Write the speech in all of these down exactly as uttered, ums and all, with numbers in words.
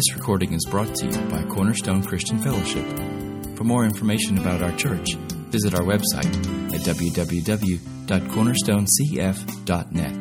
This recording is brought to you by Cornerstone Christian Fellowship. For more information about our church, visit our website at w w w dot cornerstone c f dot net.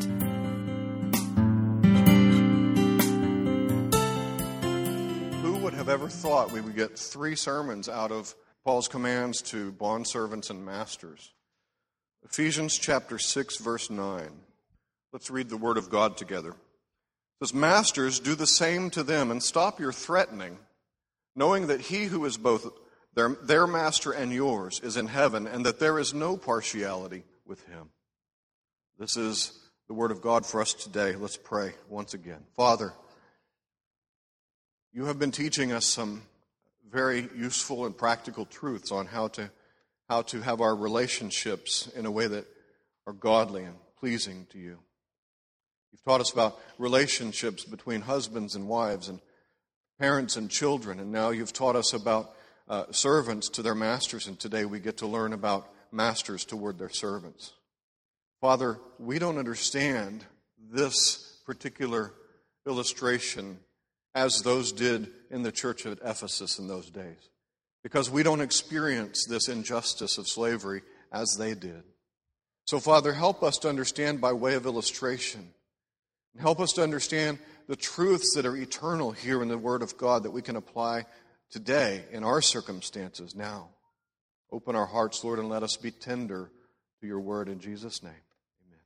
Who would have ever thought we would get three sermons out of Paul's commands to bondservants and masters? Ephesians chapter six, verse nine. Let's read the word of God together. It says, "Masters, do the same to them, and stop your threatening, knowing that he who is both their, their master and yours is in heaven, and that there is no partiality with him." This is the word of God for us today. Let's pray once again. Father, you have been teaching us some very useful and practical truths on how to how to have our relationships in a way that are godly and pleasing to you. You've taught us about relationships between husbands and wives and parents and children, and now you've taught us about uh, servants to their masters, and today we get to learn about masters toward their servants. Father, we don't understand this particular illustration as those did in the church at Ephesus in those days, because we don't experience this injustice of slavery as they did. So, Father, help us to understand by way of illustration. And help us to understand the truths that are eternal here in the Word of God that we can apply today in our circumstances now. Open our hearts, Lord, and let us be tender to your Word in Jesus' name. Amen.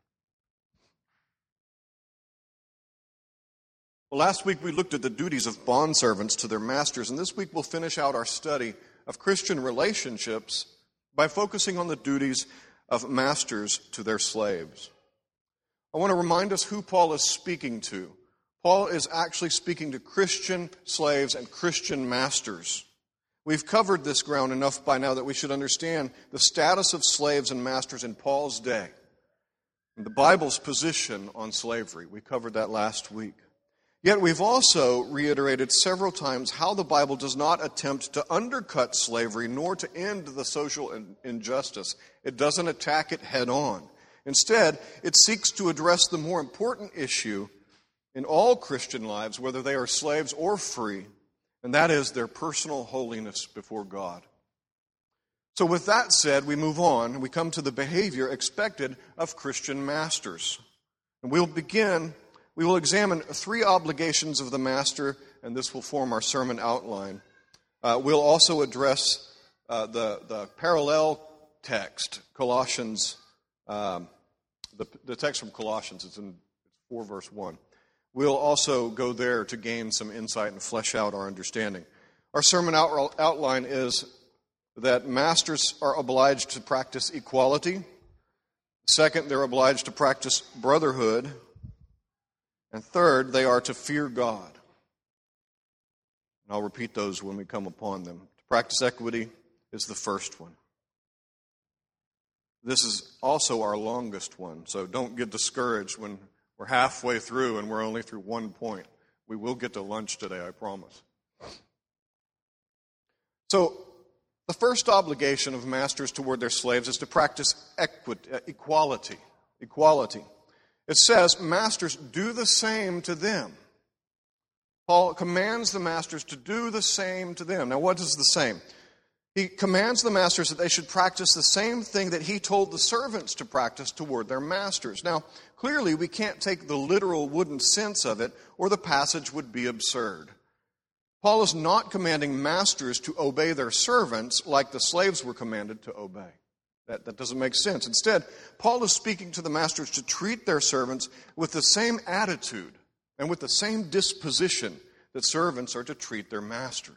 Well, last week we looked at the duties of bondservants to their masters, and this week we'll finish out our study of Christian relationships by focusing on the duties of masters to their slaves. I want to remind us who Paul is speaking to. Paul is actually speaking to Christian slaves and Christian masters. We've covered this ground enough by now that we should understand the status of slaves and masters in Paul's day, and the Bible's position on slavery. We covered that last week. Yet we've also reiterated several times how the Bible does not attempt to undercut slavery nor to end the social injustice. It doesn't attack it head on. Instead, it seeks to address the more important issue in all Christian lives, whether they are slaves or free, and that is their personal holiness before God. So with that said, we move on, and we come to the behavior expected of Christian masters. And we'll begin, we will examine three obligations of the master, and this will form our sermon outline. Uh, we'll also address uh, the, the parallel text, Colossians Um, the, the text from Colossians. It's in four verse one. We'll also go there to gain some insight and flesh out our understanding. Our sermon out, outline is that masters are obliged to practice equality. Second, they're obliged to practice brotherhood. And third, they are to fear God. And I'll repeat those when we come upon them. To practice equity is the first one. This is also our longest one, so don't get discouraged when we're halfway through and we're only through one point. We will get to lunch today, I promise. So, the first obligation of masters toward their slaves is to practice equity, equality. Equality. It says, "Masters, do the same to them." Paul commands the masters to do the same to them. Now, what is the same? He commands the masters that they should practice the same thing that he told the servants to practice toward their masters. Now, clearly, we can't take the literal wooden sense of it, or the passage would be absurd. Paul is not commanding masters to obey their servants like the slaves were commanded to obey. That, that doesn't make sense. Instead, Paul is speaking to the masters to treat their servants with the same attitude and with the same disposition that servants are to treat their masters.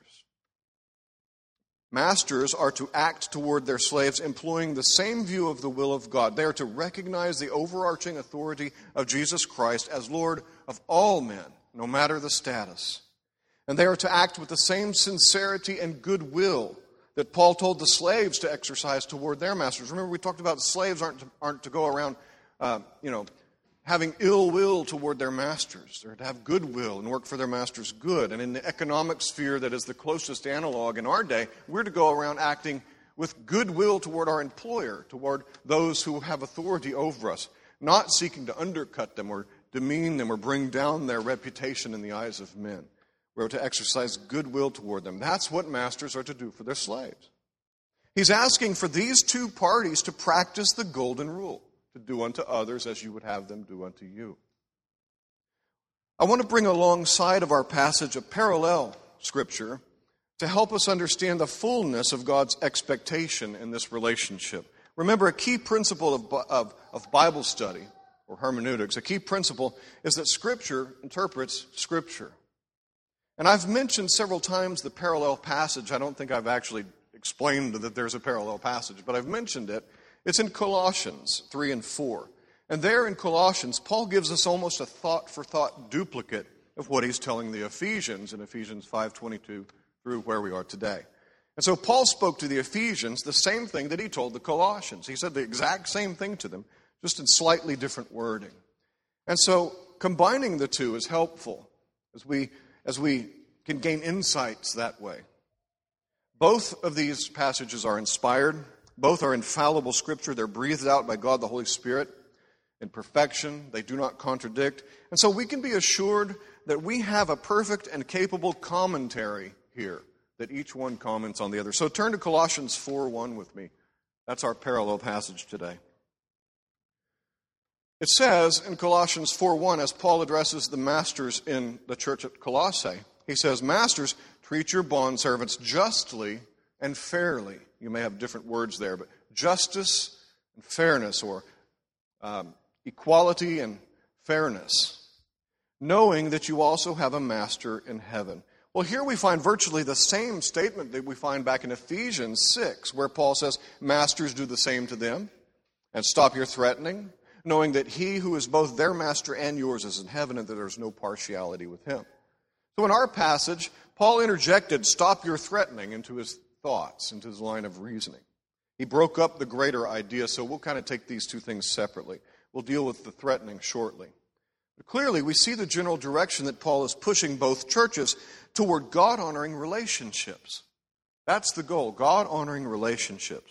Masters are to act toward their slaves employing the same view of the will of God. They are to recognize the overarching authority of Jesus Christ as Lord of all men, no matter the status. And they are to act with the same sincerity and goodwill that Paul told the slaves to exercise toward their masters. Remember, we talked about slaves aren't to, aren't to go around, uh, you know, having ill will toward their masters. They're to have goodwill and work for their master's good. And in the economic sphere that is the closest analog in our day, we're to go around acting with goodwill toward our employer, toward those who have authority over us, not seeking to undercut them or demean them or bring down their reputation in the eyes of men. we're to exercise goodwill toward them. That's what masters are to do for their slaves. He's asking for these two parties to practice the golden rule, to do unto others as you would have them do unto you. I want to bring alongside of our passage a parallel scripture to help us understand the fullness of God's expectation in this relationship. Remember, a key principle of, of, of Bible study, or hermeneutics, a key principle is that Scripture interprets Scripture. And I've mentioned several times the parallel passage. I don't think I've actually explained that there's a parallel passage, but I've mentioned it. It's in Colossians three and four. And there in Colossians, Paul gives us almost a thought-for-thought duplicate of what he's telling the Ephesians in Ephesians five twenty-two through where we are today. And so Paul spoke to the Ephesians the same thing that he told the Colossians. He said the exact same thing to them, just in slightly different wording. And so combining the two is helpful as we, as we can gain insights that way. Both of these passages are inspired. Both are infallible Scripture. They're breathed out by God the Holy Spirit in perfection. They do not contradict. And so we can be assured that we have a perfect and capable commentary here, that each one comments on the other. So turn to Colossians four one with me. That's our parallel passage today. It says in Colossians four one, as Paul addresses the masters in the church at Colossae, he says, "Masters, treat your bondservants justly and fairly." You may have different words there, but justice and fairness, or um, equality and fairness, knowing that you also have a master in heaven. Well, here we find virtually the same statement that we find back in Ephesians six, where Paul says, "Masters, do the same to them, and stop your threatening, knowing that he who is both their master and yours is in heaven, and that there's no partiality with him." So in our passage, Paul interjected "stop your threatening" into his thoughts, into his line of reasoning. He broke up the greater idea, so we'll kind of take these two things separately. We'll deal with the threatening shortly. But clearly, we see the general direction that Paul is pushing both churches toward God-honoring relationships. That's the goal, God-honoring relationships.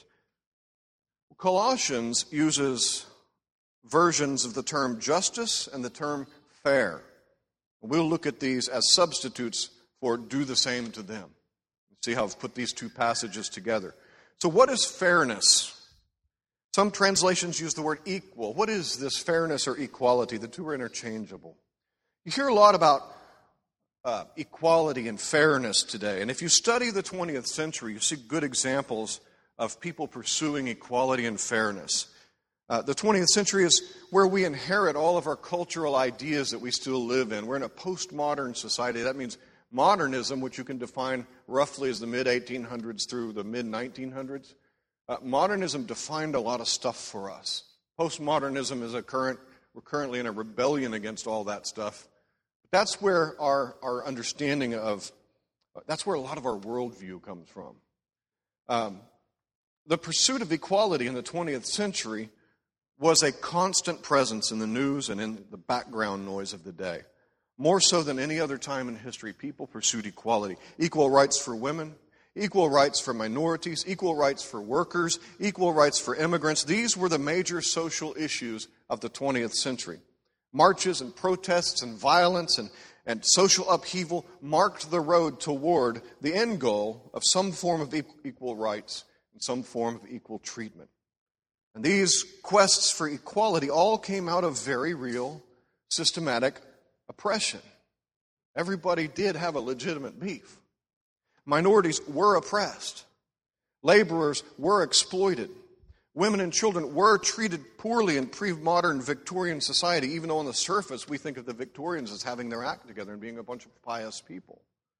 Colossians uses versions of the term justice and the term fair. We'll look at these as substitutes for "do the same to them." See how I've put these two passages together. So what is fairness? Some translations use the word equal. What is this fairness or equality? The two are interchangeable. You hear a lot about uh, equality and fairness today. And if you study the twentieth century, you see good examples of people pursuing equality and fairness. Uh, the twentieth century is where we inherit all of our cultural ideas that we still live in. We're in a postmodern society. That means modernism, which you can define roughly as the mid eighteen hundreds through the mid nineteen hundreds. Uh, modernism defined a lot of stuff for us. Postmodernism is a current, we're currently in a rebellion against all that stuff. That's where our, our understanding of, that's where a lot of our worldview comes from. Um, the pursuit of equality in the twentieth century was a constant presence in the news and in the background noise of the day. More so than any other time in history, people pursued equality. Equal rights for women, equal rights for minorities, equal rights for workers, equal rights for immigrants. These were the major social issues of the twentieth century. Marches and protests and violence and, and social upheaval marked the road toward the end goal of some form of equal rights and some form of equal treatment. And these quests for equality all came out of very real, systematic oppression. Everybody did have a legitimate beef. Minorities were oppressed. Laborers were exploited. Women and children were treated poorly in pre-modern Victorian society, even though on the surface we think of the Victorians as having their act together and being a bunch of pious people.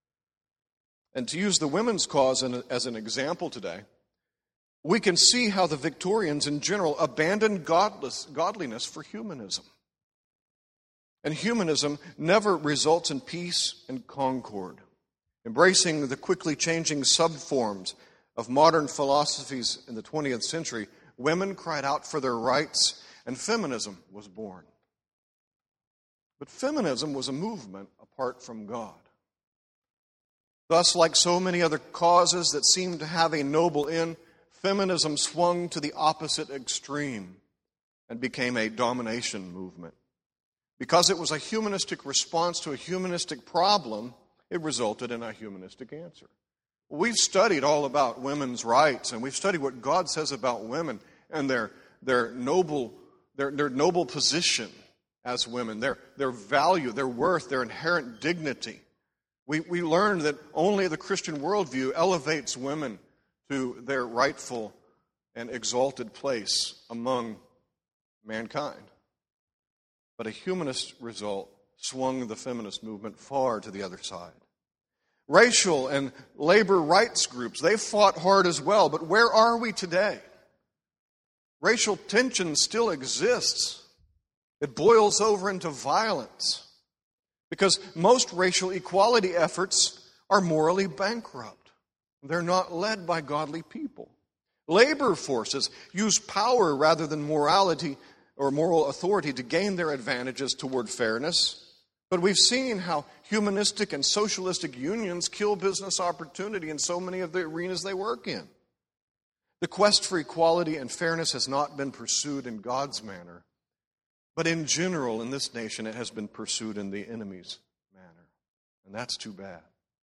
And to use the women's cause as an example today, we can see how the Victorians in general abandoned godless, godliness for humanism. And humanism never results in peace and concord. Embracing the quickly changing subforms of modern philosophies in the twentieth century, women cried out for their rights, and feminism was born. But feminism was a movement apart from God. Thus, like so many other causes that seemed to have a noble end, feminism swung to the opposite extreme and became a domination movement. Because it was a humanistic response to a humanistic problem, It resulted in a humanistic answer. We've studied all about women's rights, and we've studied what God says about women and their their noble their, their noble position as women, their their value, their worth, their inherent dignity. We we learned that only the Christian worldview elevates women to their rightful and exalted place among mankind. But a humanist result swung the feminist movement far to the other side. Racial and labor rights groups, they fought hard as well, but where are we today? Racial tension still exists. It boils over into violence because most racial equality efforts are morally bankrupt. They're not led by godly people. Labor forces use power rather than morality or moral authority to gain their advantages toward fairness. But we've seen how humanistic and socialistic unions kill business opportunity in so many of the arenas they work in. The quest for equality and fairness has not been pursued in God's manner, but in general in this nation it has been pursued in the enemy's manner. And that's too bad.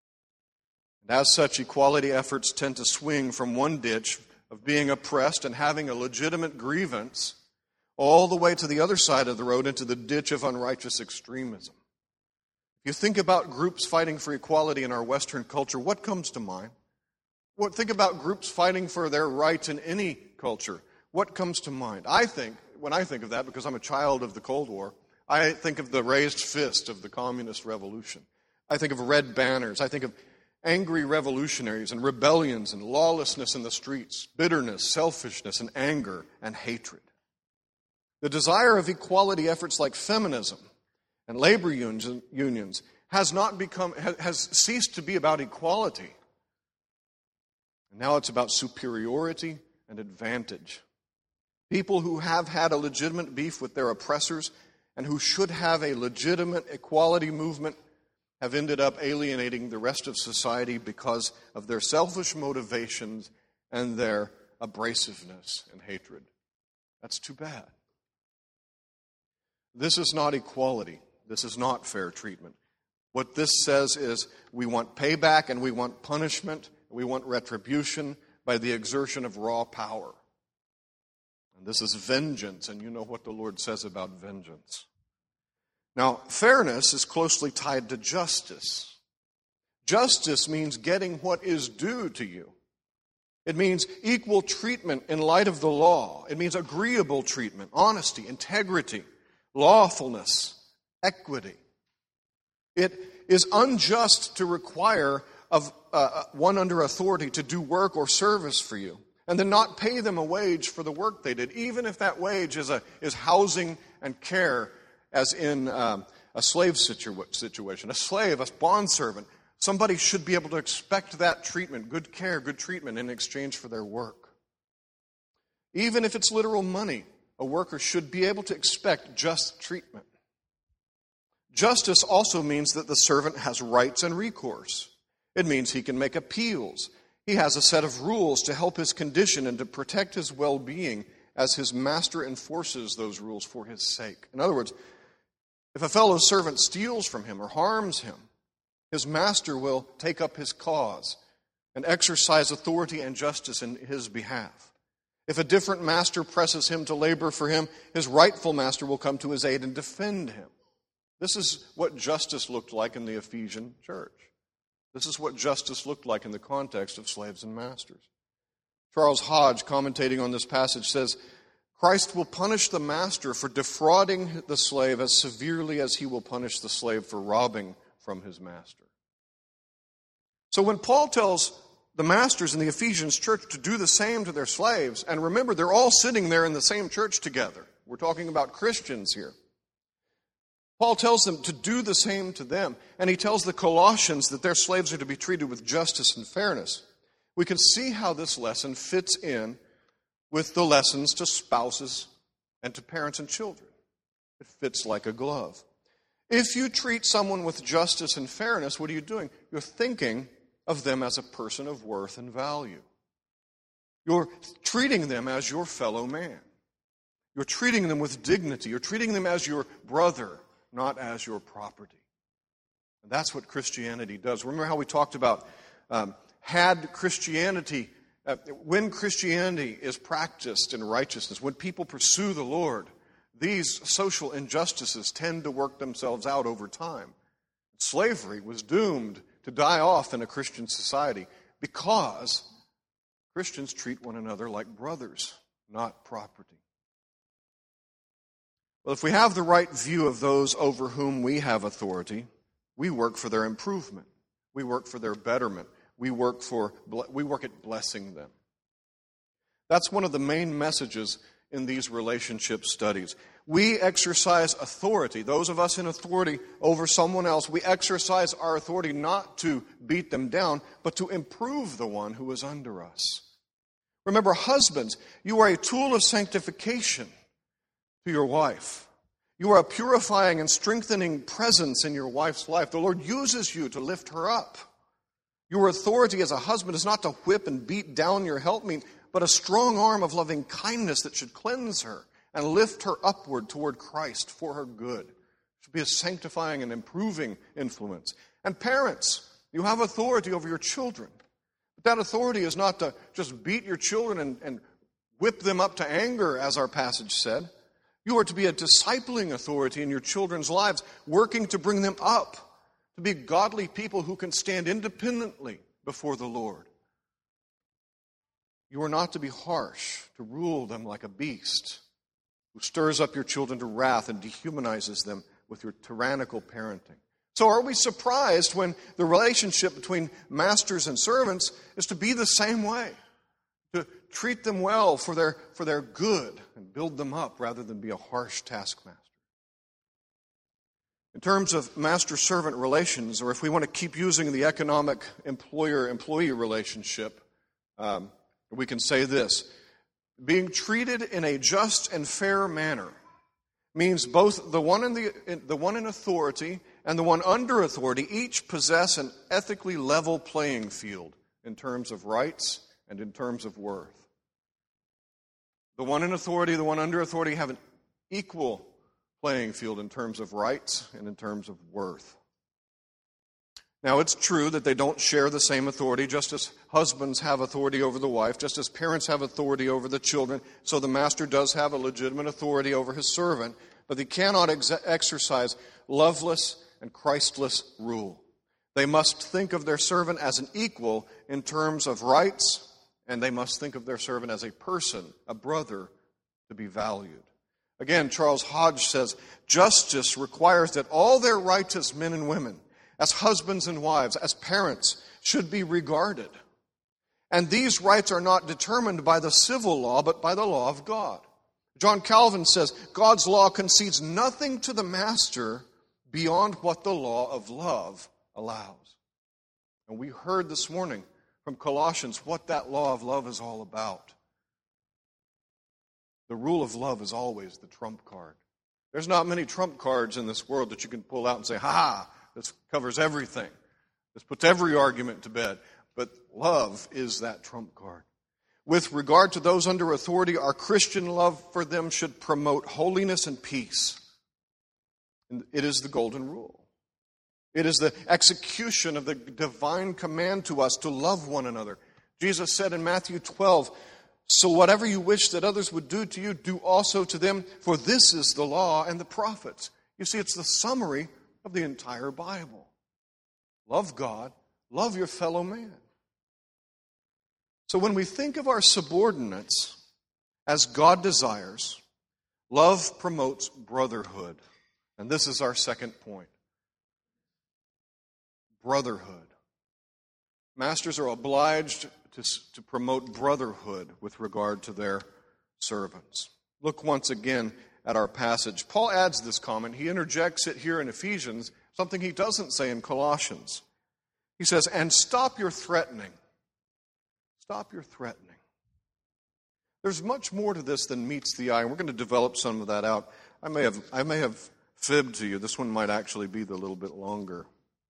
And as such, equality efforts tend to swing from one ditch of being oppressed and having a legitimate grievance all the way to the other side of the road into the ditch of unrighteous extremism. If you think about groups fighting for equality in our Western culture, what comes to mind? What, think about groups fighting for their rights in any culture. What comes to mind? I think, when I think of that, because I'm a child of the Cold War, I think of the raised fist of the communist revolution. I think of red banners. I think of angry revolutionaries and rebellions and lawlessness in the streets, bitterness, selfishness, and anger and hatred. The desire of equality efforts like feminism and labor unions has not become has ceased to be about equality. And now it's about superiority and advantage. People who have had a legitimate beef with their oppressors and who should have a legitimate equality movement have ended up alienating the rest of society because of their selfish motivations and their abrasiveness and hatred. That's too bad. This is not equality. This is not fair treatment. What this says is we want payback and we want punishment, we want retribution by the exertion of raw power. And this is vengeance, and you know what the Lord says about vengeance. Now, fairness is closely tied to justice. Justice means getting what is due to you. It means equal treatment in light of the law. It means agreeable treatment, honesty, integrity, lawfulness, equity. It is unjust to require of uh, one under authority to do work or service for you and then not pay them a wage for the work they did, even if that wage is a is housing and care, as in um, a slave situa- situation. A slave, a bondservant, somebody should be able to expect that treatment, good care, good treatment in exchange for their work. Even if it's literal money, a worker should be able to expect just treatment. Justice also means that the servant has rights and recourse. It means he can make appeals. He has a set of rules to help his condition and to protect his well-being as his master enforces those rules for his sake. In other words, if a fellow servant steals from him or harms him, his master will take up his cause and exercise authority and justice in his behalf. If a different master presses him to labor for him, his rightful master will come to his aid and defend him. This is what justice looked like in the Ephesian church. This is what justice looked like in the context of slaves and masters. Charles Hodge, commentating on this passage, says, Christ will punish the master for defrauding the slave as severely as he will punish the slave for robbing from his master. So when Paul tells the masters in the Ephesians church to do the same to their slaves, and remember, they're all sitting there in the same church together. We're talking about Christians here. Paul tells them to do the same to them, and he tells the Colossians that their slaves are to be treated with justice and fairness. We can see how this lesson fits in with the lessons to spouses and to parents and children. It fits like a glove. If you treat someone with justice and fairness, what are you doing? You're thinking of them as a person of worth and value. You're treating them as your fellow man. You're treating them with dignity. You're treating them as your brother, not as your property. And that's what Christianity does. Remember how we talked about um, had Christianity, uh, when Christianity is practiced in righteousness, when people pursue the Lord, these social injustices tend to work themselves out over time. Slavery was doomed to die off in a Christian society because Christians treat one another like brothers, not property. Well, if we have the right view of those over whom we have authority, we work for their improvement. We work for their betterment. We work for we work at blessing them. That's one of the main messages in these relationship studies. We exercise authority. Those of us in authority over someone else, we exercise our authority not to beat them down, but to improve the one who is under us. Remember, husbands, you are a tool of sanctification to your wife. You are a purifying and strengthening presence in your wife's life. The Lord uses you to lift her up. Your authority as a husband is not to whip and beat down your helpmeet, but a strong arm of loving kindness that should cleanse her and lift her upward toward Christ for her good. It should be a sanctifying and improving influence. And parents, you have authority over your children. But that authority is not to just beat your children and, and whip them up to anger, as our passage said. You are to be a discipling authority in your children's lives, working to bring them up, to be godly people who can stand independently before the Lord. You are not to be harsh, to rule them like a beast, who stirs up your children to wrath and dehumanizes them with your tyrannical parenting. So are we surprised when the relationship between masters and servants is to be the same way? To treat them well for their, for their good and build them up rather than be a harsh taskmaster. In terms of master-servant relations, or if we want to keep using the economic employer-employee relationship, um, we can say this: being treated in a just and fair manner means both the one in the, the one in authority and the one under authority each possess an ethically level playing field in terms of rights and in terms of worth. The one in authority, the one under authority have an equal playing field in terms of rights and in terms of worth. Now, it's true that they don't share the same authority, just as husbands have authority over the wife, just as parents have authority over the children, so the master does have a legitimate authority over his servant, but they cannot ex- exercise loveless and Christless rule. They must think of their servant as an equal in terms of rights, and they must think of their servant as a person, a brother, to be valued. Again, Charles Hodge says, justice requires that all their rights as men and women, as husbands and wives, as parents, should be regarded. And these rights are not determined by the civil law, but by the law of God. John Calvin says, God's law concedes nothing to the master beyond what the law of love allows. And we heard this morning from Colossians what that law of love is all about. The rule of love is always the trump card. There's not many trump cards in this world that you can pull out and say, ha, this covers everything. This puts every argument to bed. But love is that trump card. With regard to those under authority, our Christian love for them should promote holiness and peace. And it is the golden rule. It is the execution of the divine command to us to love one another. Jesus said in Matthew twelve, so whatever you wish that others would do to you, do also to them, for this is the law and the prophets. You see, it's the summary of the entire Bible. Love God, love your fellow man. So when we think of our subordinates as God desires, love promotes brotherhood. And this is our second point. Brotherhood. Masters are obliged to, to promote brotherhood with regard to their servants. Look once again at our passage. Paul adds this comment. He interjects it here in Ephesians, something he doesn't say in Colossians. He says, and stop your threatening. Stop your threatening. There's much more to this than meets the eye, and we're going to develop some of that out. I may have, I may have fibbed to you. This one might actually be the little bit longer.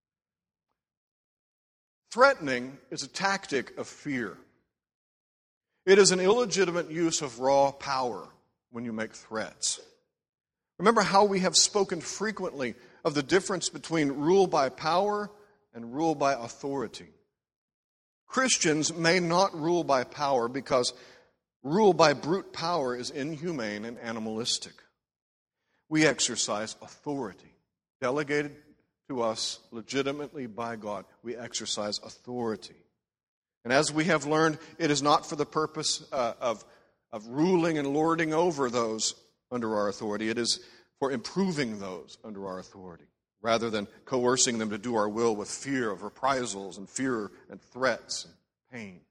Threatening is a tactic of fear. It is an illegitimate use of raw power when you make threats. Remember how we have spoken frequently of the difference between rule by power and rule by authority. Christians may not rule by power because rule by brute power is inhumane and animalistic. We exercise authority, delegated to us legitimately by God. We exercise authority. And as we have learned, it is not for the purpose uh, of, of ruling and lording over those under our authority. It is for improving those under our authority, rather than coercing them to do our will with fear of reprisals and fear and threats and pain.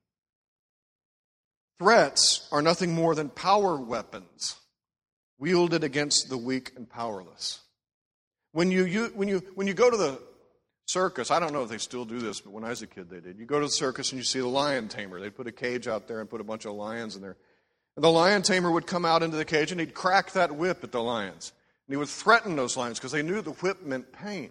Threats are nothing more than power weapons wielded against the weak and powerless. When you, you, when you, when you go to the circus, I don't know if they still do this, but when I was a kid they did. You go to the circus and you see the lion tamer. They'd put a cage out there and put a bunch of lions in there. And the lion tamer would come out into the cage and he'd crack that whip at the lions. And he would threaten those lions because they knew the whip meant pain.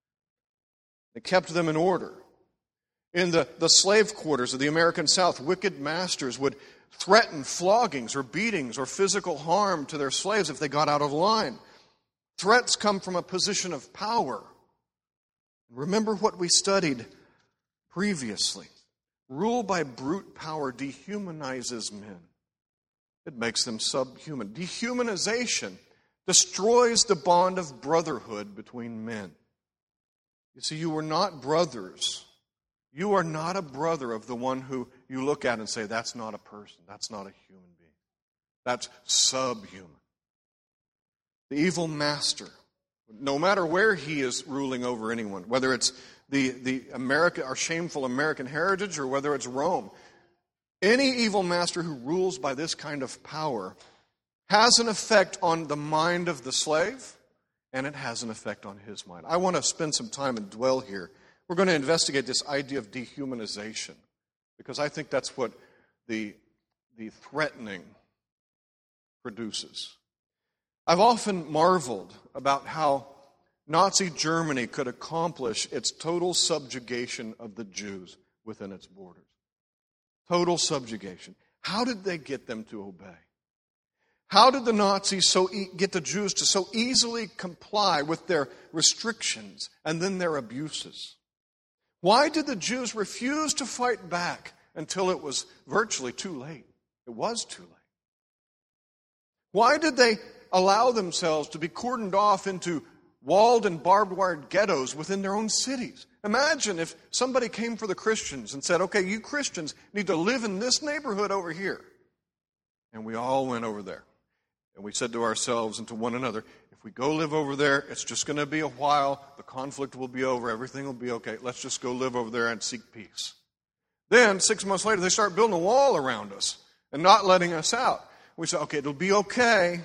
It kept them in order. In the, the slave quarters of the American South, wicked masters would threaten floggings or beatings or physical harm to their slaves if they got out of line. Threats come from a position of power. Remember what we studied previously. Rule by brute power dehumanizes men. It makes them subhuman. Dehumanization destroys the bond of brotherhood between men. You see, you are not brothers. You are not a brother of the one who you look at and say, that's not a person, that's not a human being. That's subhuman. The evil master, no matter where he is ruling over anyone, whether it's the, the America, our shameful American heritage or whether it's Rome, any evil master who rules by this kind of power has an effect on the mind of the slave, and it has an effect on his mind. I want to spend some time and dwell here. We're going to investigate this idea of dehumanization, because I think that's what the, the threatening produces. I've often marveled about how Nazi Germany could accomplish its total subjugation of the Jews within its borders. Total subjugation. How did they get them to obey? How did the Nazis so e- get the Jews to so easily comply with their restrictions and then their abuses? Why did the Jews refuse to fight back until it was virtually too late? It was too late. Why did they allow themselves to be cordoned off into walled and barbed wire ghettos within their own cities? Imagine if somebody came for the Christians and said, okay, you Christians need to live in this neighborhood over here. And we all went over there. And we said to ourselves and to one another, if we go live over there, it's just going to be a while. The conflict will be over. Everything will be okay. Let's just go live over there and seek peace. Then, six months later, they start building a wall around us and not letting us out. We say, okay, it'll be okay.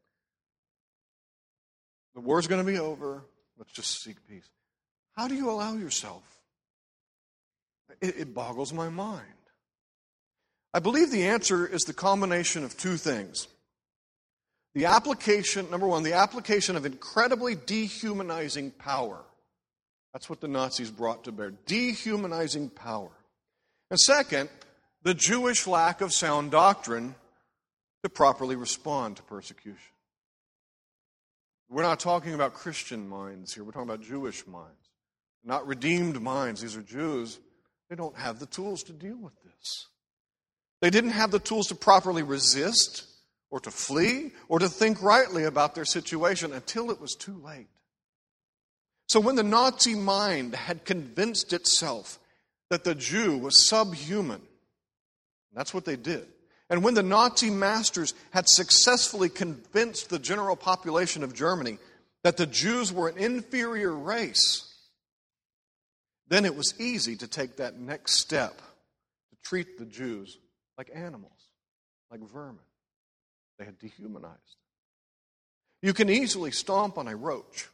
The war's going to be over. Let's just seek peace. How do you allow yourself? It, it boggles my mind. I believe the answer is the combination of two things. The application, number one, the application of incredibly dehumanizing power. That's what the Nazis brought to bear. Dehumanizing power. And second, the Jewish lack of sound doctrine to properly respond to persecution. We're not talking about Christian minds here. We're talking about Jewish minds. Not redeemed minds. These are Jews. They don't have the tools to deal with this. They didn't have the tools to properly resist or to flee or to think rightly about their situation until it was too late. So when the Nazi mind had convinced itself that the Jew was subhuman, that's what they did. And when the Nazi masters had successfully convinced the general population of Germany that the Jews were an inferior race, then it was easy to take that next step to treat the Jews like animals, like vermin. They had dehumanized. You can easily stomp on a roach.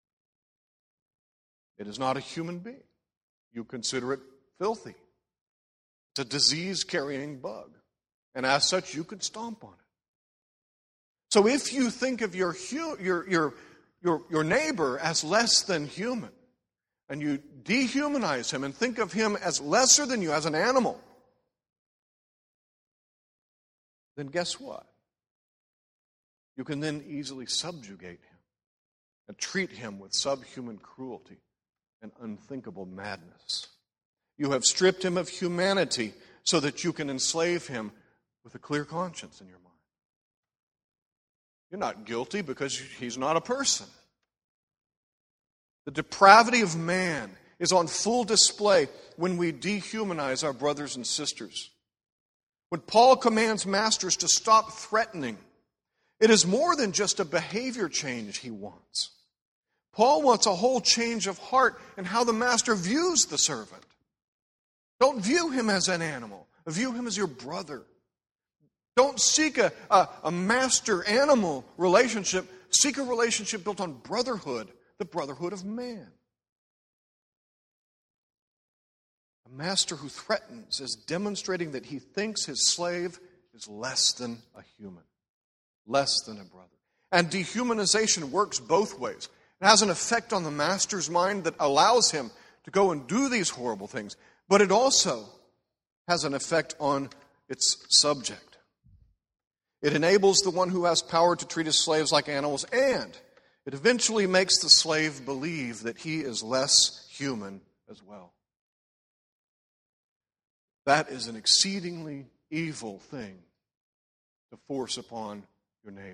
It is not a human being. You consider it filthy. It's a disease-carrying bug. And as such, you could stomp on it. So if you think of your, your, your, your, your neighbor as less than human, and you dehumanize him and think of him as lesser than you, as an animal, then guess what? You can then easily subjugate him and treat him with subhuman cruelty and unthinkable madness. You have stripped him of humanity so that you can enslave him with a clear conscience in your mind. You're not guilty because he's not a person. The depravity of man is on full display when we dehumanize our brothers and sisters. When Paul commands masters to stop threatening, it is more than just a behavior change he wants. Paul wants a whole change of heart in how the master views the servant. Don't view him as an animal. View him as your brother. Don't seek a, a, a master-animal relationship. Seek a relationship built on brotherhood, the brotherhood of man. A master who threatens is demonstrating that he thinks his slave is less than a human, less than a brother. And dehumanization works both ways. It has an effect on the master's mind that allows him to go and do these horrible things, but it also has an effect on its subject. It enables the one who has power to treat his slaves like animals, and it eventually makes the slave believe that he is less human as well. That is an exceedingly evil thing to force upon your neighbor.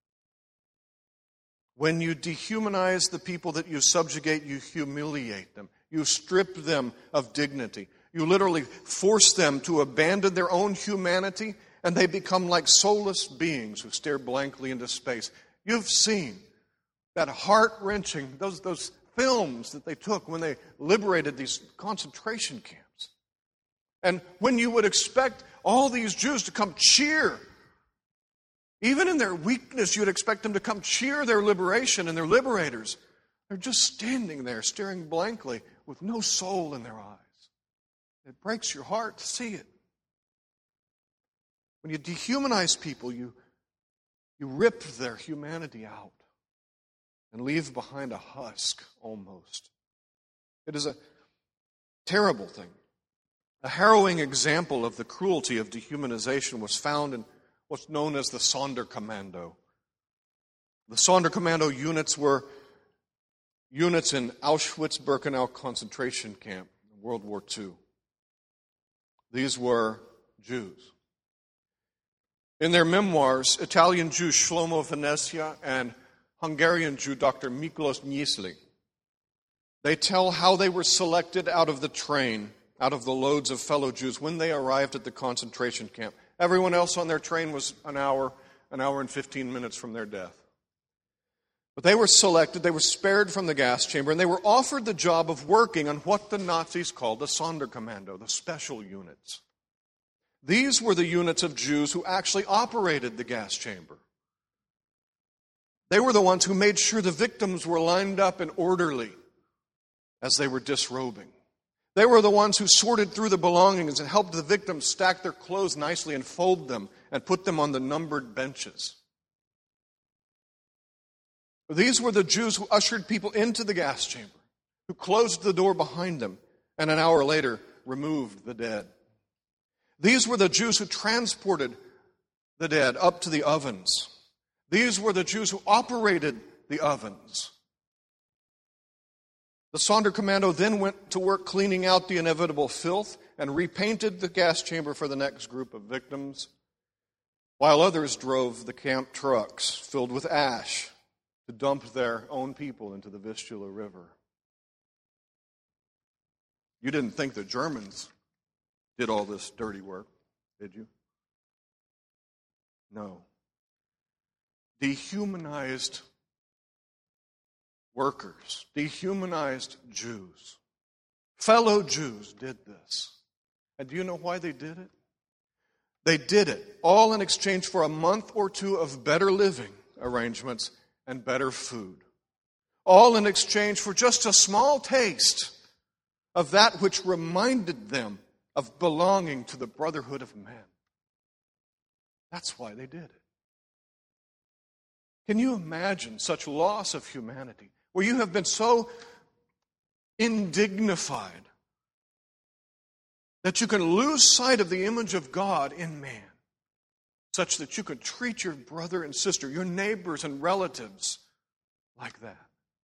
When you dehumanize the people that you subjugate, you humiliate them. You strip them of dignity. You literally force them to abandon their own humanity, and they become like soulless beings who stare blankly into space. You've seen that heart-wrenching, those, those films that they took when they liberated these concentration camps. And when you would expect all these Jews to come cheer, even in their weakness, you'd expect them to come cheer their liberation and their liberators. They're just standing there, staring blankly with no soul in their eyes. It breaks your heart to see it. When you dehumanize people, you, you rip their humanity out and leave behind a husk almost. It is a terrible thing. A harrowing example of the cruelty of dehumanization was found in what's known as the Sonderkommando. The Sonderkommando units were units in Auschwitz-Birkenau concentration camp in World War Two. These were Jews. In their memoirs, Italian Jew Shlomo Venezia and Hungarian Jew Doctor Miklos Nyszly, they tell how they were selected out of the train, out of the loads of fellow Jews when they arrived at the concentration camp. Everyone else on their train was an hour, an hour and fifteen minutes from their death. But they were selected, they were spared from the gas chamber, and they were offered the job of working on what the Nazis called the Sonderkommando, the special units. These were the units of Jews who actually operated the gas chamber. They were the ones who made sure the victims were lined up and orderly as they were disrobing. They were the ones who sorted through the belongings and helped the victims stack their clothes nicely and fold them and put them on the numbered benches. These were the Jews who ushered people into the gas chamber, who closed the door behind them, and an hour later removed the dead. These were the Jews who transported the dead up to the ovens. These were the Jews who operated the ovens. The Sonderkommando then went to work cleaning out the inevitable filth and repainted the gas chamber for the next group of victims, while others drove the camp trucks filled with ash to dump their own people into the Vistula River. You didn't think the Germans did all this dirty work, did you? No. Dehumanized workers, dehumanized Jews, fellow Jews did this. And do you know why they did it? They did it all in exchange for a month or two of better living arrangements and better food. All in exchange for just a small taste of that which reminded them of belonging to the brotherhood of men. That's why they did it. Can you imagine such loss of humanity, where you have been so indignified that you can lose sight of the image of God in man, such that you could treat your brother and sister, your neighbors and relatives like that?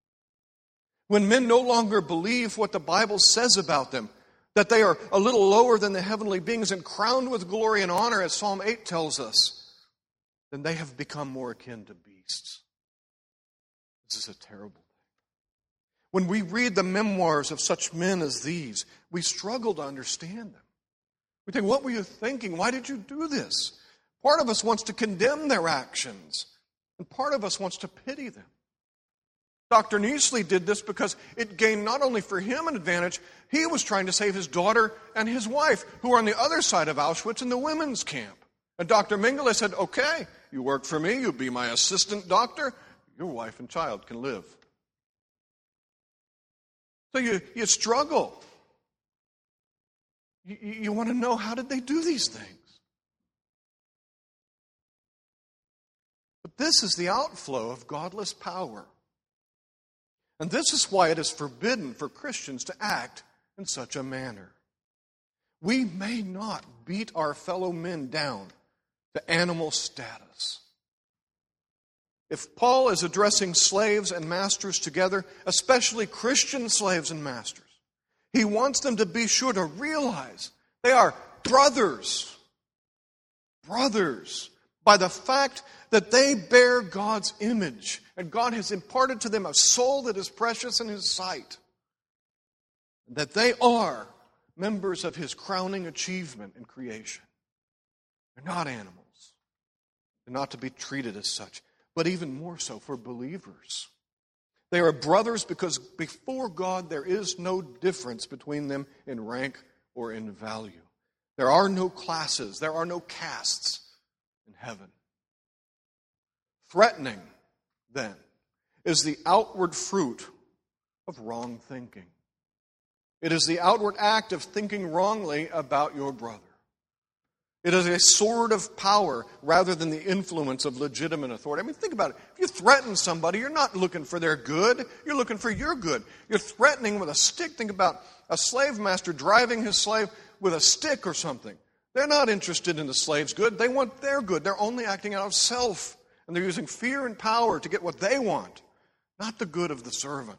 When men no longer believe what the Bible says about them, that they are a little lower than the heavenly beings and crowned with glory and honor, as Psalm eight tells us, then they have become more akin to beasts. This is a terrible thing. When we read the memoirs of such men as these, we struggle to understand them. We think, what were you thinking? Why did you do this? Part of us wants to condemn their actions, and part of us wants to pity them. Doctor Neasley did this because it gained not only for him an advantage, he was trying to save his daughter and his wife, who are on the other side of Auschwitz in the women's camp. And Doctor Mengele said, okay, you work for me, you be my assistant doctor, your wife and child can live. So you, you struggle. You, you want to know, how did they do these things? But this is the outflow of godless power. And this is why it is forbidden for Christians to act in such a manner. We may not beat our fellow men down to animal status. If Paul is addressing slaves and masters together, especially Christian slaves and masters, he wants them to be sure to realize they are brothers. Brothers. By the fact that they bear God's image, and God has imparted to them a soul that is precious in His sight. That they are members of His crowning achievement in creation. They're not animals. They're not to be treated as such, but even more so for believers. They are brothers because before God there is no difference between them in rank or in value. There are no classes, there are no castes in heaven. Threatening, then, is the outward fruit of wrong thinking. It is the outward act of thinking wrongly about your brother. It is a sword of power rather than the influence of legitimate authority. I mean, think about it. If you threaten somebody, you're not looking for their good. You're looking for your good. You're threatening with a stick. Think about a slave master driving his slave with a stick or something. They're not interested in the slave's good. They want their good. They're only acting out of self. And they're using fear and power to get what they want, not the good of the servant.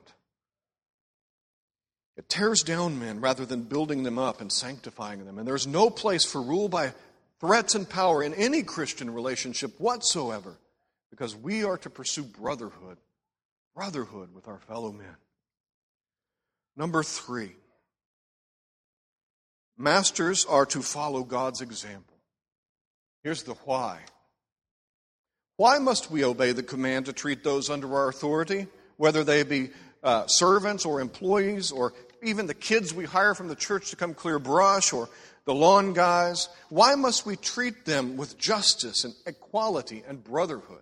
It tears down men rather than building them up and sanctifying them. And there's no place for rule by threats and power in any Christian relationship whatsoever, because we are to pursue brotherhood, brotherhood with our fellow men. Number three, masters are to follow God's example. Here's the why. Why must we obey the command to treat those under our authority, whether they be uh, servants or employees or even the kids we hire from the church to come clear brush or the lawn guys? Why must we treat them with justice and equality and brotherhood?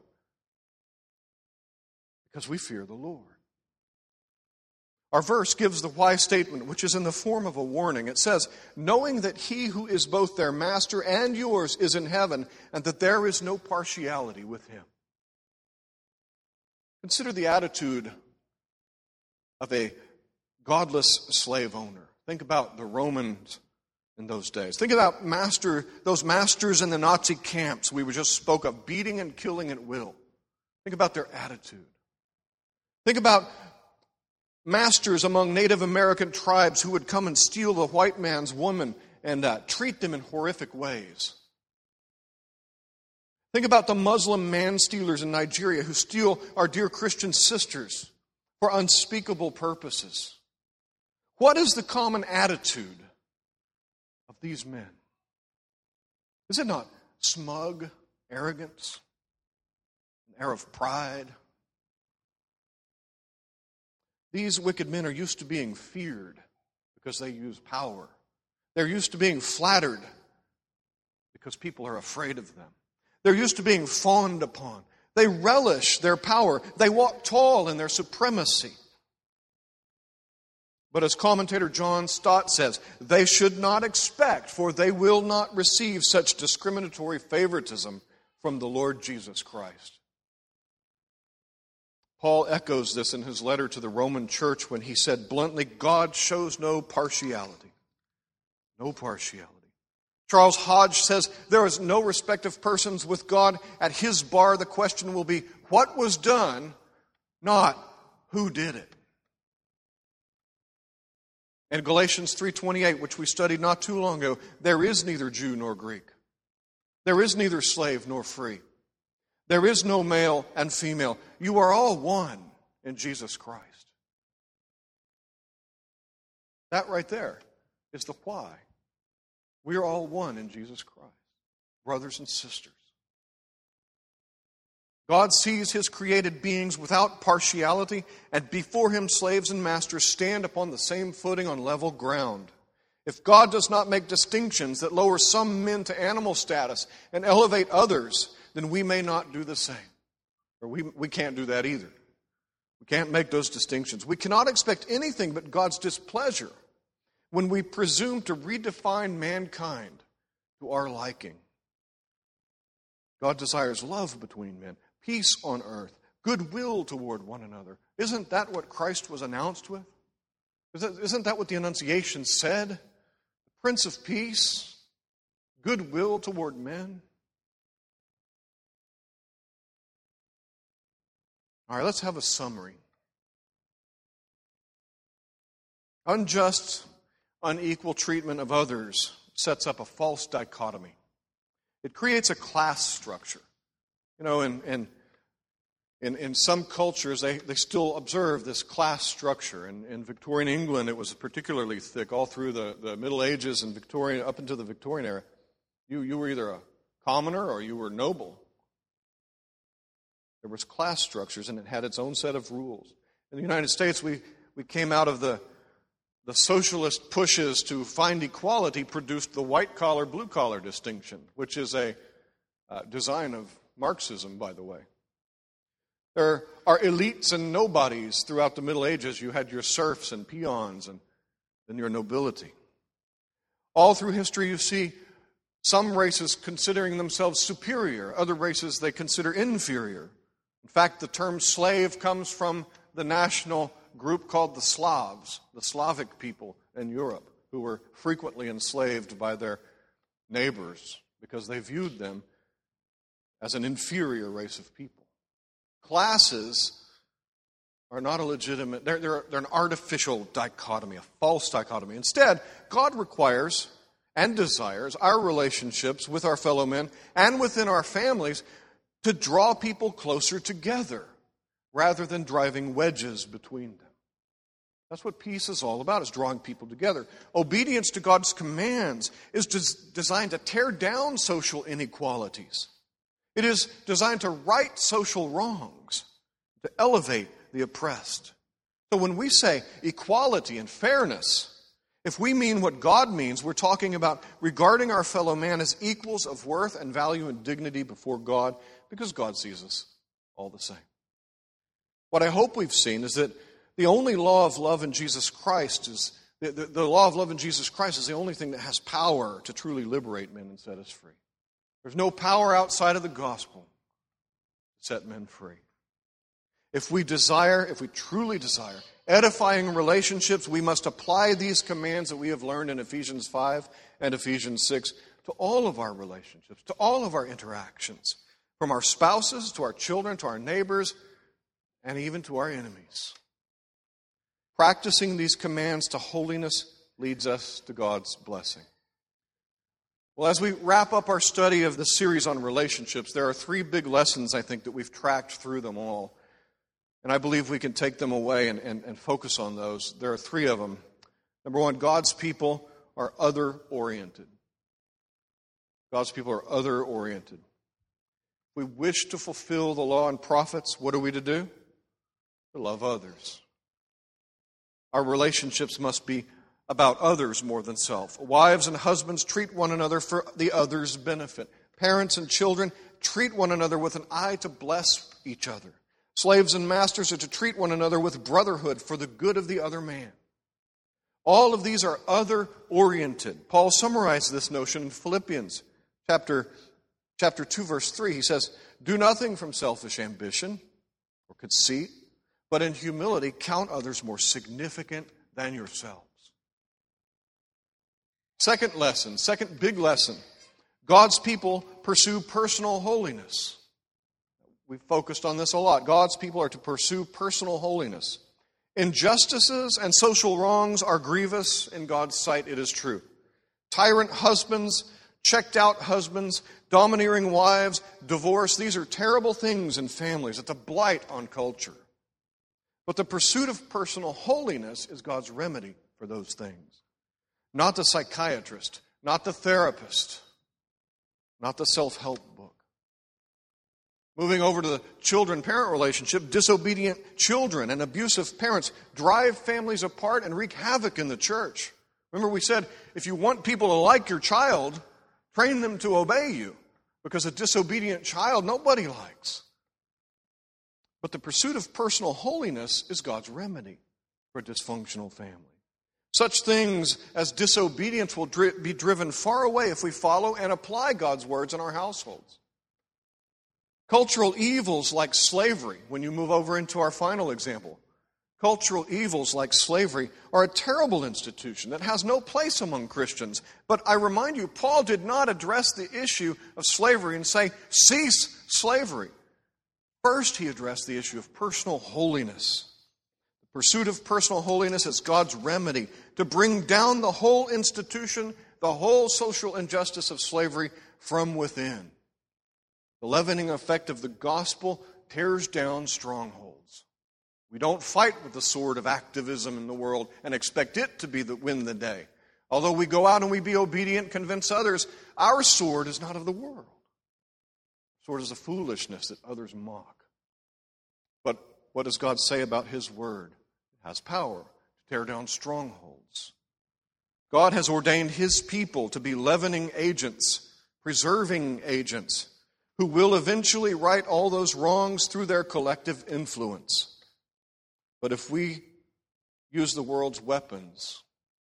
Because we fear the Lord. Our verse gives the why statement, which is in the form of a warning. It says, knowing that He who is both their master and yours is in heaven, and that there is no partiality with Him. Consider the attitude of a godless slave owner. Think about the Romans in those days. Think about master, those masters in the Nazi camps we just spoke of, beating and killing at will. Think about their attitude. Think about masters among Native American tribes who would come and steal the white man's woman and uh, treat them in horrific ways. Think about the Muslim man-stealers in Nigeria who steal our dear Christian sisters for unspeakable purposes. What is the common attitude of these men? Is it not smug arrogance, an air of pride? These wicked men are used to being feared because they use power. They're used to being flattered because people are afraid of them. They're used to being fawned upon. They relish their power. They walk tall in their supremacy. But as commentator John Stott says, they should not expect, for they will not receive such discriminatory favoritism from the Lord Jesus Christ. Paul echoes this in his letter to the Roman church when he said bluntly, God shows no partiality. No partiality. Charles Hodge says there is no respect of persons with God. At His bar, the question will be, what was done, not who did it. And Galatians three twenty-eight, which we studied not too long ago, there is neither Jew nor Greek. There is neither slave nor free. There is no male and female. You are all one in Jesus Christ. That right there is the why. We are all one in Jesus Christ, brothers and sisters. God sees his created beings without partiality, and before him slaves and masters stand upon the same footing on level ground. If God does not make distinctions that lower some men to animal status and elevate others, then we may not do the same. Or we, we can't do that either. We can't make those distinctions. We cannot expect anything but God's displeasure when we presume to redefine mankind to our liking. God desires love between men, peace on earth, goodwill toward one another. Isn't that what Christ was announced with? Isn't that what the Annunciation said? The Prince of Peace, goodwill toward men. All right, let's have a summary. Unjust, unequal treatment of others sets up a false dichotomy. It creates a class structure. You know, in, in, in, in some cultures, they, they still observe this class structure. In, in Victorian England, it was particularly thick all through the, the Middle Ages and Victorian, up into the Victorian era. You, you were either a commoner or you were noble. There was class structures, and it had its own set of rules. In the United States, we, we came out of the, the socialist pushes to find equality produced the white-collar, blue-collar distinction, which is a uh, design of Marxism, by the way. There are elites and nobodies throughout the Middle Ages. You had your serfs and peons and then your nobility. All through history you see some races considering themselves superior, other races they consider inferior. In fact, the term slave comes from the national group called the Slavs, the Slavic people in Europe, who were frequently enslaved by their neighbors because they viewed them as an inferior race of people. Classes are not a legitimate, they're, they're, they're an artificial dichotomy, a false dichotomy. Instead, God requires and desires our relationships with our fellow men and within our families to draw people closer together rather than driving wedges between them. That's what peace is all about, is drawing people together. Obedience to God's commands is des- designed to tear down social inequalities. It is designed to right social wrongs, to elevate the oppressed. So when we say equality and fairness, if we mean what God means, we're talking about regarding our fellow man as equals of worth and value and dignity before God, because God sees us all the same. What I hope we've seen is that the only law of love in Jesus Christ is, the, the, the law of love in Jesus Christ is the only thing that has power to truly liberate men and set us free. There's no power outside of the gospel to set men free. If we desire, if we truly desire edifying relationships, we must apply these commands that we have learned in Ephesians five and Ephesians six to all of our relationships, to all of our interactions, from our spouses to our children to our neighbors and even to our enemies. Practicing these commands to holiness leads us to God's blessing. Well, as we wrap up our study of the series on relationships, there are three big lessons, I think, that we've tracked through them all. And I believe we can take them away and, and, and focus on those. There are three of them. Number one, God's people are other-oriented. God's people are other-oriented. If we wish to fulfill the law and prophets, what are we to do? To love others. Our relationships must be about others more than self. Wives and husbands treat one another for the other's benefit. Parents and children treat one another with an eye to bless each other. Slaves and masters are to treat one another with brotherhood for the good of the other man. All of these are other-oriented. Paul summarized this notion in Philippians chapter, chapter two, verse three. He says, "Do nothing from selfish ambition or conceit, but in humility count others more significant than yourselves." Second lesson, second big lesson, God's people pursue personal holiness. We've focused on this a lot. God's people are to pursue personal holiness. Injustices and social wrongs are grievous in God's sight, it is true. Tyrant husbands, checked out husbands, domineering wives, divorce, these are terrible things in families. It's a blight on culture. But the pursuit of personal holiness is God's remedy for those things. Not the psychiatrist, not the therapist, not the self-help book. Moving over to the children-parent relationship, disobedient children and abusive parents drive families apart and wreak havoc in the church. Remember we said, if you want people to like your child, train them to obey you, because a disobedient child nobody likes. But the pursuit of personal holiness is God's remedy for a dysfunctional family. Such things as disobedience will dri- be driven far away if we follow and apply God's words in our households. Cultural evils like slavery, when you move over into our final example, cultural evils like slavery are a terrible institution that has no place among Christians. But I remind you, Paul did not address the issue of slavery and say, cease slavery. First, he addressed the issue of personal holiness. The pursuit of personal holiness is God's remedy to bring down the whole institution, the whole social injustice of slavery from within. The leavening effect of the gospel tears down strongholds. We don't fight with the sword of activism in the world and expect it to be the win the day. Although we go out and we be obedient, convince others, our sword is not of the world. Sword is a foolishness that others mock. But what does God say about His word? It has power to tear down strongholds. God has ordained His people to be leavening agents, preserving agents, who will eventually right all those wrongs through their collective influence. But if we use the world's weapons,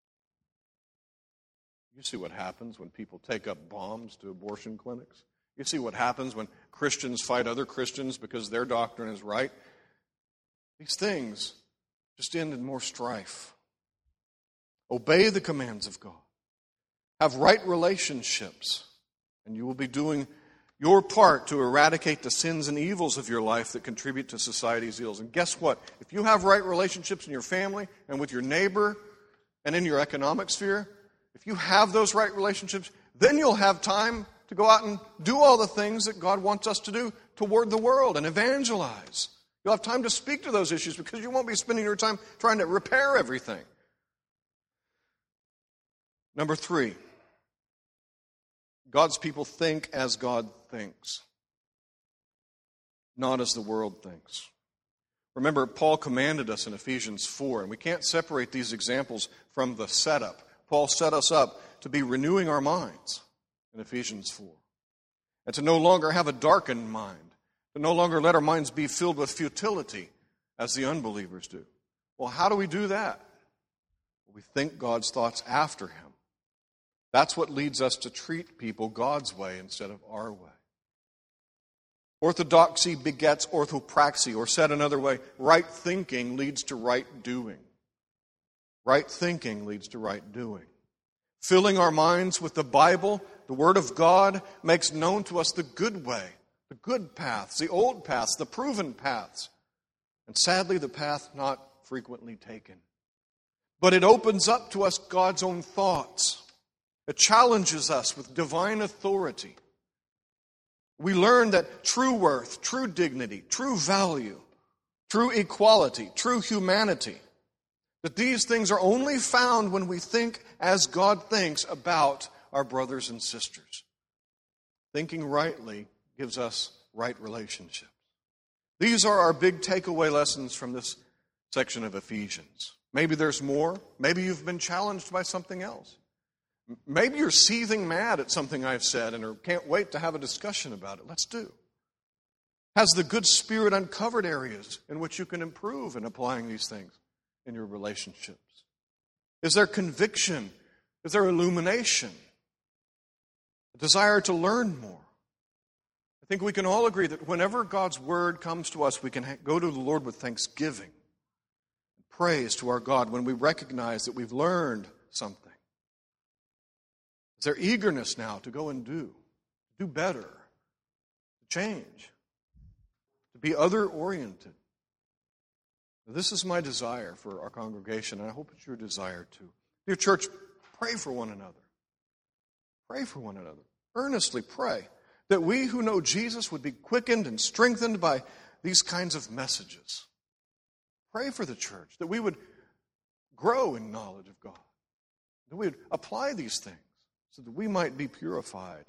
you see what happens when people take up bombs to abortion clinics. You see what happens when Christians fight other Christians because their doctrine is right. These things just end in more strife. Obey the commands of God. Have right relationships, and you will be doing your part to eradicate the sins and evils of your life that contribute to society's ills. And guess what? If you have right relationships in your family and with your neighbor and in your economic sphere, if you have those right relationships, then you'll have time to go out and do all the things that God wants us to do toward the world and evangelize. You'll have time to speak to those issues because you won't be spending your time trying to repair everything. Number three, God's people think as God thinks, not as the world thinks. Remember, Paul commanded us in Ephesians four, and we can't separate these examples from the setup. Paul set us up to be renewing our minds in Ephesians four, and to no longer have a darkened mind, to no longer let our minds be filled with futility as the unbelievers do. Well, how do we do that? We think God's thoughts after Him. That's what leads us to treat people God's way instead of our way. Orthodoxy begets orthopraxy, or said another way, right thinking leads to right doing. Right thinking leads to right doing. Filling our minds with the Bible, the Word of God, makes known to us the good way, the good paths, the old paths, the proven paths, and sadly the path not frequently taken. But it opens up to us God's own thoughts. It challenges us with divine authority. We learn that true worth, true dignity, true value, true equality, true humanity, that these things are only found when we think as God thinks about our brothers and sisters. Thinking rightly gives us right relationships. These are our big takeaway lessons from this section of Ephesians. Maybe there's more. Maybe you've been challenged by something else. Maybe you're seething mad at something I've said and can't wait to have a discussion about it. Let's do. Has the good Spirit uncovered areas in which you can improve in applying these things in your relationships? Is there conviction? Is there illumination? A desire to learn more? I think we can all agree that whenever God's Word comes to us, we can go to the Lord with thanksgiving and praise to our God when we recognize that we've learned something. Is there eagerness now to go and do, do better, to change, to be other-oriented? This is my desire for our congregation, and I hope it's your desire too. Dear church, pray for one another. Pray for one another. Earnestly pray that we who know Jesus would be quickened and strengthened by these kinds of messages. Pray for the church, that we would grow in knowledge of God, that we would apply these things so that we might be purified.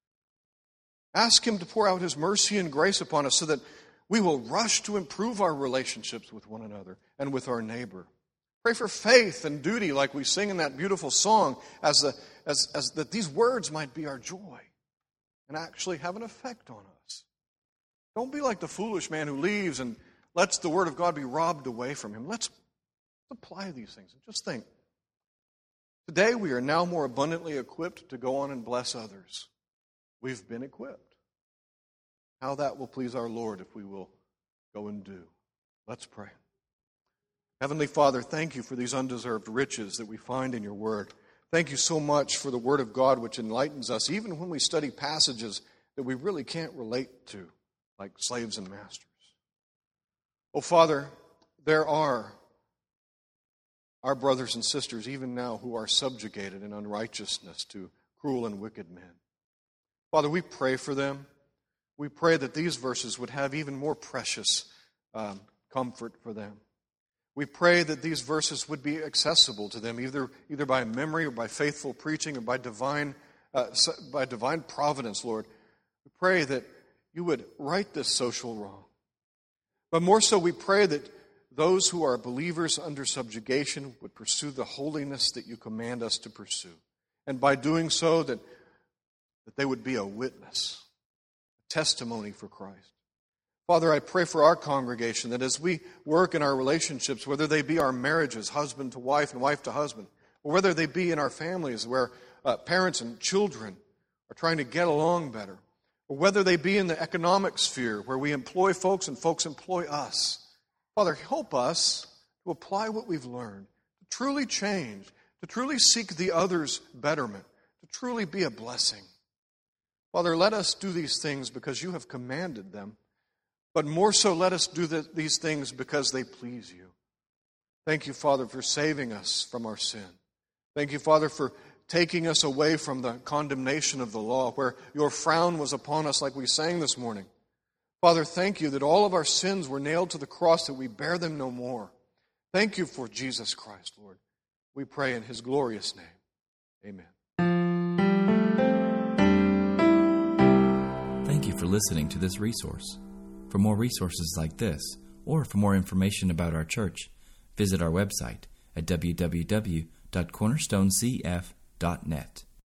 Ask Him to pour out His mercy and grace upon us so that we will rush to improve our relationships with one another and with our neighbor. Pray for faith and duty like we sing in that beautiful song, as, the, as, as that these words might be our joy and actually have an effect on us. Don't be like the foolish man who leaves and lets the Word of God be robbed away from him. Let's apply these things. And just think, today we are now more abundantly equipped to go on and bless others. We've been equipped. How that will please our Lord if we will go and do. Let's pray. Heavenly Father, thank you for these undeserved riches that we find in your Word. Thank you so much for the Word of God, which enlightens us, even when we study passages that we really can't relate to, like slaves and masters. Oh, Father, there are our brothers and sisters, even now, who are subjugated in unrighteousness to cruel and wicked men. Father, we pray for them. We pray that these verses would have even more precious um, comfort for them. We pray that these verses would be accessible to them, either either by memory or by faithful preaching or by divine uh, by divine providence, Lord. We pray that you would right this social wrong. But more so, we pray that those who are believers under subjugation would pursue the holiness that you command us to pursue. And by doing so, that, that they would be a witness, a testimony for Christ. Father, I pray for our congregation that as we work in our relationships, whether they be our marriages, husband to wife and wife to husband, or whether they be in our families where uh, parents and children are trying to get along better, or whether they be in the economic sphere where we employ folks and folks employ us. Father, help us to apply what we've learned, to truly change, to truly seek the other's betterment, to truly be a blessing. Father, let us do these things because you have commanded them, but more so let us do the, these things because they please you. Thank you, Father, for saving us from our sin. Thank you, Father, for taking us away from the condemnation of the law, where your frown was upon us like we sang this morning. Father, thank you that all of our sins were nailed to the cross, that we bear them no more. Thank you for Jesus Christ, Lord. We pray in his glorious name. Amen. Thank you for listening to this resource. For more resources like this, or for more information about our church, visit our website at w w w dot cornerstone c f dot net.